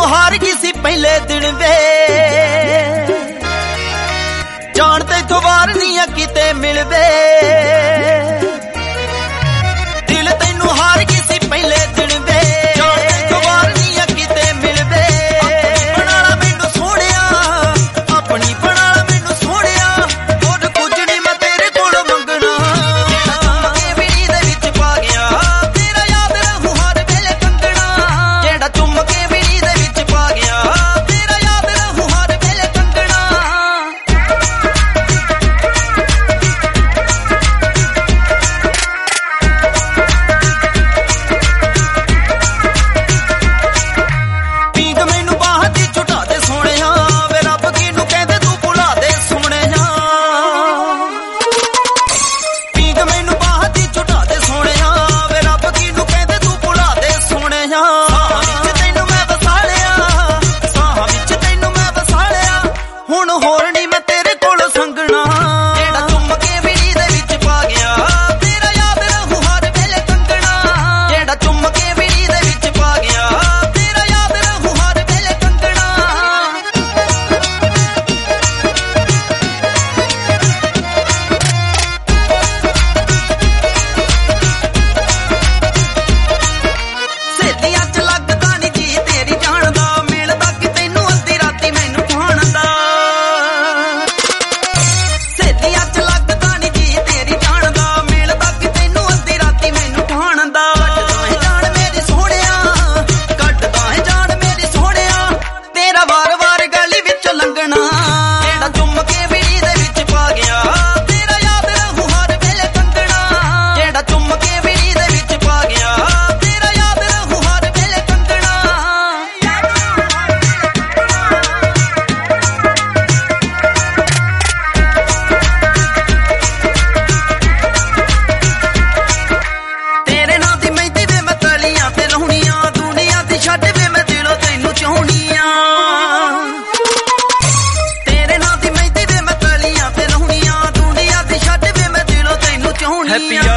हार गई सी पहले दिन वे जान तैथों वार नहीं किते मिलवे दिल तैनू हार गई सी पहले दिन वे जान तैथों वार नहीं किते मिलवे बनाला मैनू सोहणिया अपनी बनाला मैनू सोहणिया खुद कुछ नहीं मैं तेरे कोलों मंगना चुम के मिली दे विच पा गया तेरा याद रहूं हर वेले कंगना जेड़ा चुम के मिली दे विच पा गया तेरा याद रहूं हर वेले कंगना पींग मैनू बाह दी झुटा दे सोहणिया वे रब किनू कहंदे तू भुला दे सोहणिया पींग मैनू बाह दी झुटा दे सोहणिया वे रब किनू कहंदे तू भुला दे सोहणिया साहां विच तैनू मैं वसालिया साहां विच तैनू मैं वसालिया हुण होर नहीं मैं तेरे कोलों संगना जेड़ा चुम के मिली दे विच पा गया तेरा याद रहूं हर वेले कंगना जेड़ा चुम के मिली दे विच पा गया तेरा याद रहूं हर वेले कंगना ਸਹੇਲੀਆਂ ਚ ਲੱਗਦਾ ਨੀ ਜੀ ਤੇਰੀ ਜਾਣ ਦਾ ਮਿਲਦਾ ਕਿ ਤੈਨੂੰ ਅੱਧੀ ਰਾਤੀ ਮੈਨੂੰ ਠਾਣ ਦਾ ਸਹੇਲੀਆਂ ਚ ਲੱਗਦਾ ਨੀ ਜੀ ਤੇਰੀ ਜਾਣ ਦਾ ਮਿਲਦਾ ਕਿ ਤੈਨੂੰ ਅੱਧੀ ਰਾਤੀ ਮੈਨੂੰ ਠਾਣ ਦਾ ਕੱਢਦਾ ਹੈ ਜਾਣ ਮੇਰੀ ਸੋਹਣਿਆ ਤੇਰਾ ਵਾਰ-ਵਾਰ ਗਲੀ ਵਿੱਚੋਂ ਲੰਘਣਾ ਜਿਹੜਾ ਚੁੰਮ ਕੇ ਮਿਲੀ ਦੇ ਵਿੱਚ ਪਾ ਗਿਆ ਤੇਰਾ ਯਾਦ ਰਹੂੰ ਹਰ ਵੇਲੇ ਕੰਗਣਾ ਜਿਹੜਾ ਚੁੰਮ ਕੇ ਮਿਲੀ ਦੇ ਵਿੱਚ ਪਾ ਗਿਆ ਤੇਰਾ ਯਾਦ ਰਹੂੰ ਹਰ ਵੇਲੇ ਕੰਗਣਾ ਤੇਰੇ ਨਾਂ ਦੀ ਮਹਿੰਦੀ ਵੇ ਮੈਂ ਤਲੀਆਂ ਤੇ ਲਾਉਣੀਆਂ ਦੁਨੀਆ ਦੀ ਛੱਡ ਵੇ ਮੈਂ ਦਿਲੋਂ ਤੈਨੂੰ ਚਾਹੁੰਨੀਆਂ ਤੇਰੇ ਨਾਂ ਦੀ ਮਹਿੰਦੀ ਵੇ ਮੈਂ ਤਲੀਆਂ ਤੇ ਲਾਉਣੀਆਂ ਦੁਨੀਆ ਦੀ ਛੱਡ ਵੇ ਮੈਂ ਦਿਲੋਂ ਤੈਨੂੰ ਚਾਹੁੰਨੀਆਂ